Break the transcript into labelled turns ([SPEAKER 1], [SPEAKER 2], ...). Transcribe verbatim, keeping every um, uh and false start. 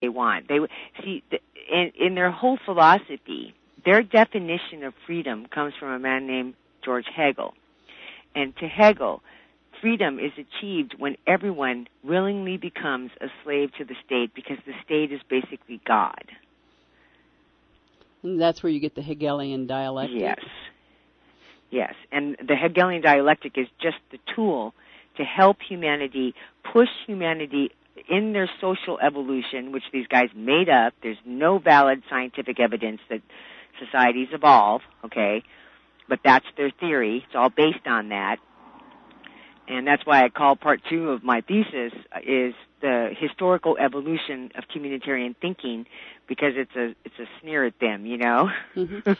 [SPEAKER 1] they want. They see the, in, in their whole philosophy, their definition of freedom comes from a man named George Hegel. And to Hegel, freedom is achieved when everyone willingly becomes a slave to the state, because the state is basically God.
[SPEAKER 2] And that's where you get the Hegelian dialectic?
[SPEAKER 1] Yes. Yes. And the Hegelian dialectic is just the tool to help humanity, push humanity in their social evolution, which these guys made up. There's no valid scientific evidence that societies evolve, okay? But that's their theory. It's all based on that. And that's why I call part two of my thesis is the historical evolution of communitarian thinking, because it's a it's a sneer at them, you know.
[SPEAKER 2] Mm-hmm.